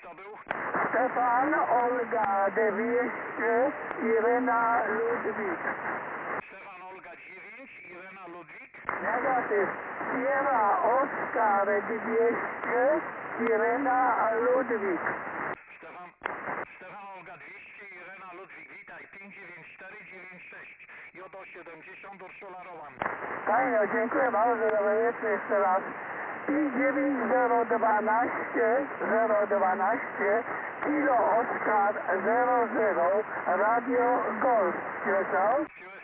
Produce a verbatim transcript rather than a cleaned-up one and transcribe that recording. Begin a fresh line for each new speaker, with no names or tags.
kto był?
Stefan, Olga dwieście, Irena Ludwik.
Stefan, Olga dziewięć, Irena Ludwik.
Negatyw. Sierra, Oskar dwieście, Irena Ludwik.
Stefan, Stefan, Olga dwieście, Irena Ludwik, witaj. pięć dziewięć cztery dziewięć sześć, J O siedemdziesiąt, Urszula Rowan.
Fajnie, dziękuję bardzo, że jeszcze jeszcze raz. pięć dziewięć zero dwanaście zero dwanaście Kilo Oskar zero zero Radio Golf. Słyszał?
U S